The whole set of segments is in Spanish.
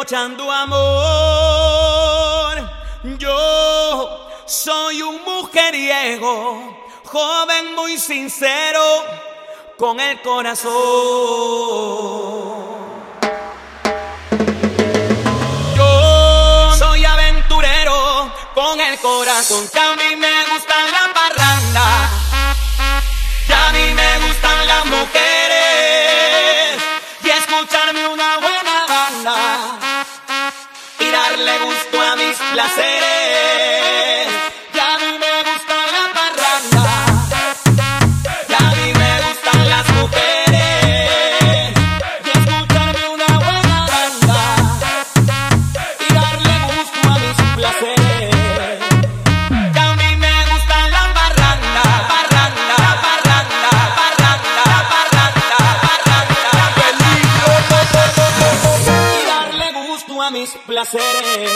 derrochando amor. Yo soy un mujeriego, joven muy sincero, con el corazón. Yo soy aventurero, con el corazón, que a mí me gusta la parranda, y a mí me gustan las mujeres, y escucharme una buena banda, y darle gusto a mis placeres. Y a mí me gusta la parranda, y a mí me gustan las mujeres, y escucharme una buena banda, y darle gusto a mis placeres. Y a mí me gusta la parranda, parranda, parranda, parranda, parranda, parranda, y darle gusto a mis placeres.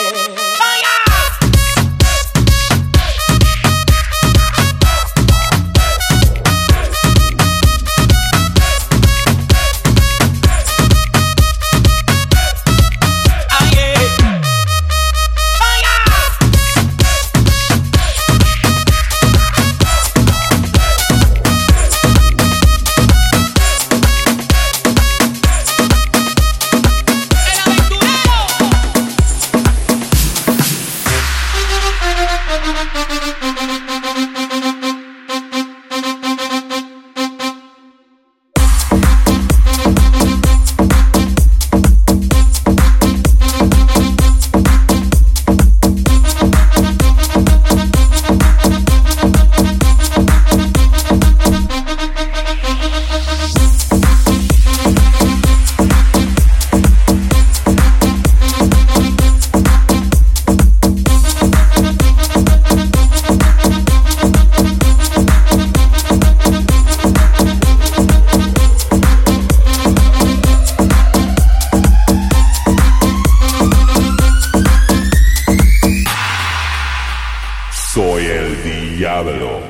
Soy el diablo.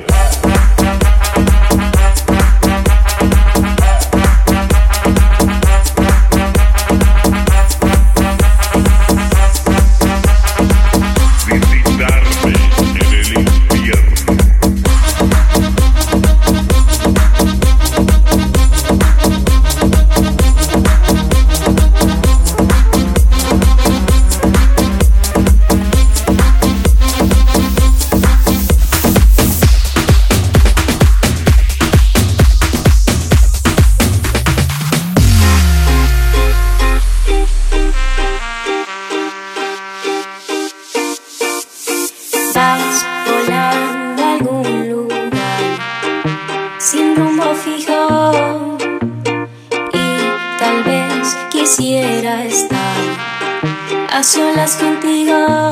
Visitarme en el infierno. Vas volando a algún lugar sin rumbo fijo, y tal vez quisiera estar a solas contigo.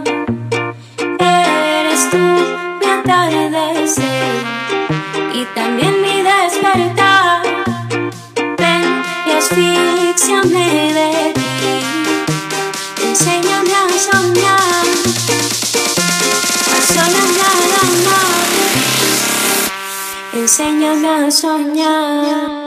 Eres tú mi atardecer y también mi despertar. Ven y asfíxiame de ti, enséñame a soñar. Enséñame a soñar.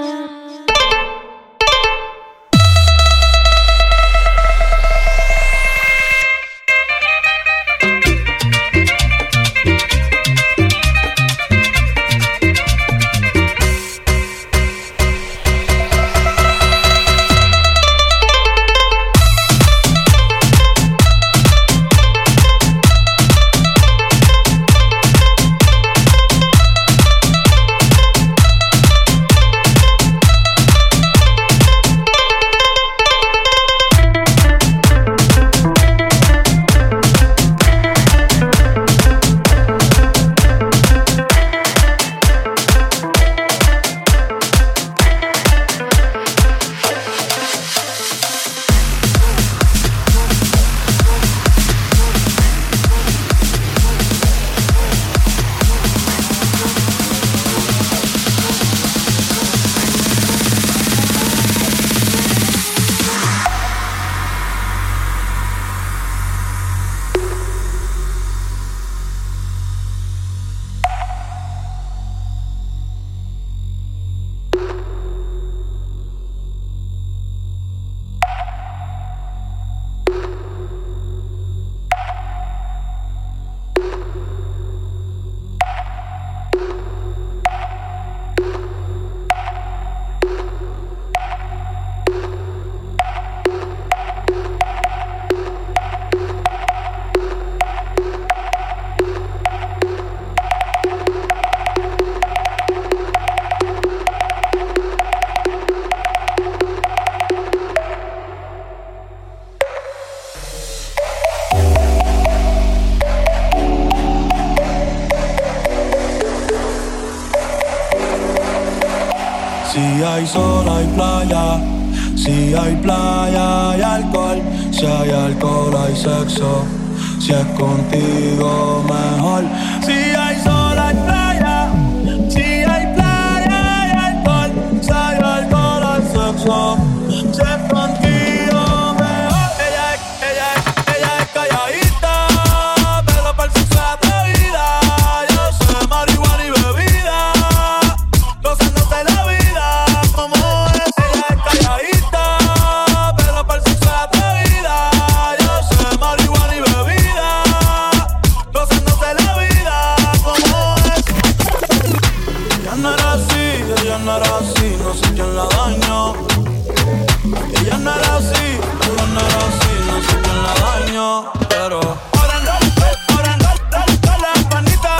Si hay sol hay playa, si hay playa hay alcohol, si hay alcohol hay sexo, si es contigo mejor. Si hay sol hay playa, si hay playa hay alcohol, si hay alcohol hay sexo, si es contigo mejor. Ella es calladita, pero para el sexo atrevida. Yo sé marihuana y bebida, gozándose la vida como es. Ella es calladita, pero para el sexo atrevida. Yo sé marihuana y bebida, gozándose la vida como es. Ella no era así, no sé quién la dañó. Ella no era así, no sé quién la dañó. Pero ahora no, la panita.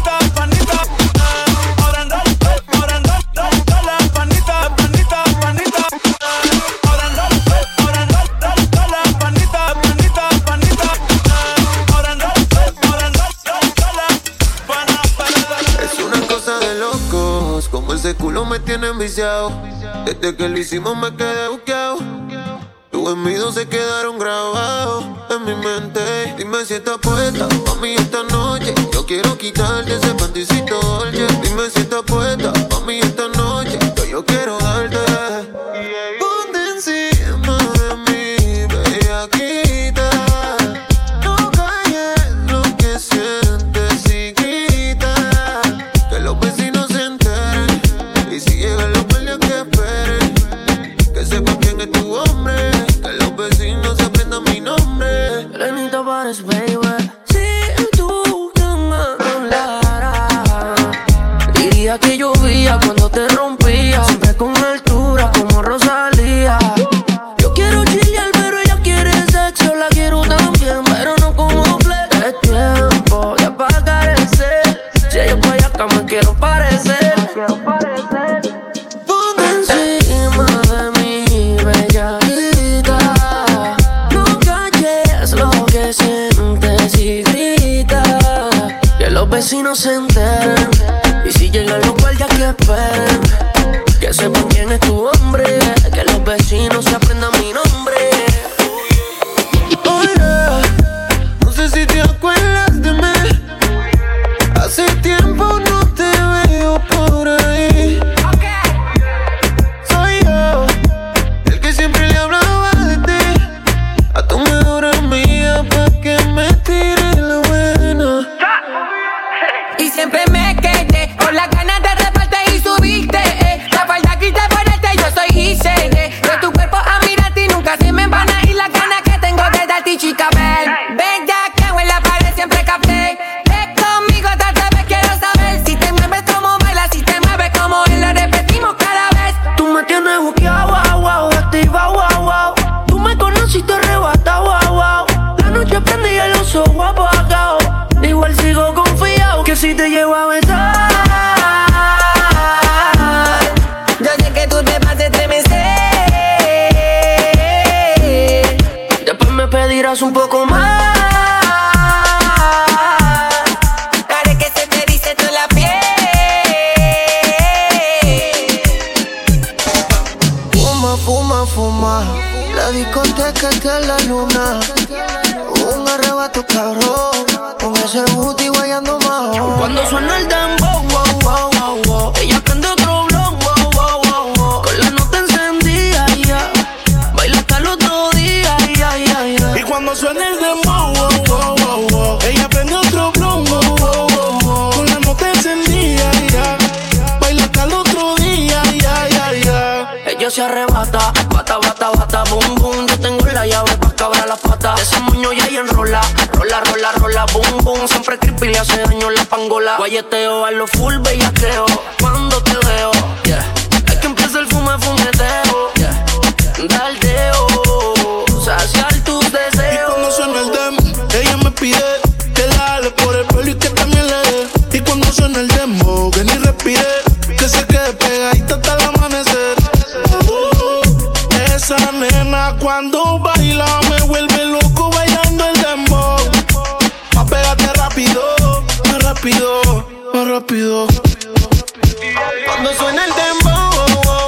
Ahora no, la panita. Ahora no, la panita. Ahora no, Es una cosa de locos, como ese culo me tiene enviciado. Desde que lo hicimos me quedé buqueado. Tus envidios se quedaron grabados en mi mente. Dime si estás puesta pa' mí esta noche. Yo quiero quitarte ese panticito dolce. Dime si estás puesta pa' mí esta noche. Yo quiero darte. Ponte encima de mí, bellaquita. No calles lo que sientes y grita. Que los vecinos se enteren. Y si llegan los guardias que esperen. Que sepan quién es tu hombre. Que los vecinos se aprendan mi nombre. Lenita pares, baby. Si tú que me hablaras, diría que llovía cuando te rompía. Siempre con altura como Rosalía. Yo quiero chillar, pero ella quiere sexo. La quiero también, pero no como flex. Es tiempo de apagar el cel. Si ella pa' allá, me quiero parecer. Ponte encima de mi bellaquita. No calles lo que sientes y grita. Que los vecinos se enteren. Y si llegan los guardias que esperen. Que sepan quién es tu hombre. Que los vecinos se aprendan mi nombre. Oye, no sé si te acuerdas de mí. Hace tiempo no te veo por ahí. Soy yo, el que siempre le hablaba de ti. A tu mejor amiga pa' que me tire la buena. Y siempre me quedé con las ganas de reparte y subirte. La falda quité ponerte, yo soy Gise. De tu cuerpo a mirarte y nunca se me van a ir las ganas que tengo de darte, chica. Ven ya que en la pared siempre capté. Ven conmigo otra vez, quiero saber si te mueves como bailas, si te mueves como él, lo repetimos cada vez. Tú me tienes buqueado, wow, wow, activa, wow, wow. Tú me conociste arrebatado, wow, wow. La noche prende y el oso guapo apagado. Igual sigo confiado que si te llevo a besar. Yo sé que tú te vas a estremecer. Después me pedirás un poco más. Haré que se te erice toda la piel. Fuma, fuma, fuma. La discoteca está en la luna. Un arrebato cabrón. Con ese booty guayando más. Cuando suena el dembow, wow, wow, wow, wow. Ella prende otro blog, wow, wow, wow, wow. Con la nota encendida, ya. Baila hasta el otro día, ya, ya, ya. Y cuando suena el dembow, wow, wow, wow, wow. Ella prende otro blon, wow, wow, wow, wow. Con la nota encendida, ya. Baila hasta el otro día, ya, ya, ya. Ella se arrebata, bata, bata, bata, boom, boom. Yo tengo la llave pa' cabrar las patas. Ese moño ya y enrola, rola, rola, rola, boom, boom. Siempre creepy le hace daño la pangola. Guayeteo a lo full bellaqueo. Cuando te veo, yeah. Es que empieza el fumeteo, yeah. Daldeo, saciar tus deseos. Y cuando suena el demo, ella me pide que la jale por el pelo y que también le dé. Y cuando suena el demo, que ni respire, que se quede pegadita hasta el amanecer. Esa nena cuando baila me vuelve loco bailando el dembow. Pa' pegarte rápido, más rápido, más rápido. Cuando suena el dembow, oh, oh,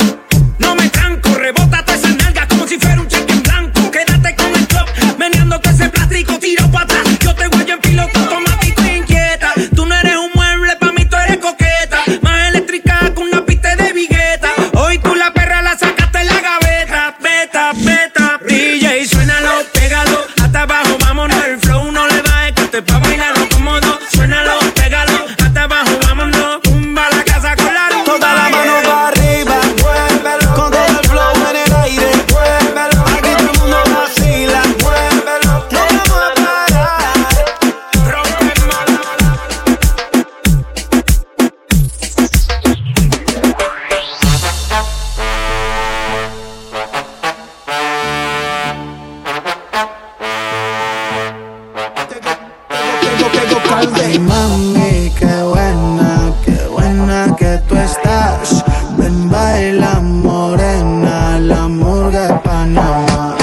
zona que tú estás. Ven, baila morena, la murga de Panamá.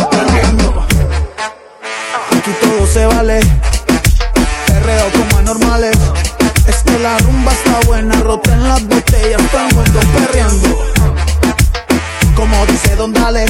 Aquí todo se vale, perreo como anormales. Es que la rumba está buena, roten las botellas, todo el mundo perreando. Como dice Don Dale,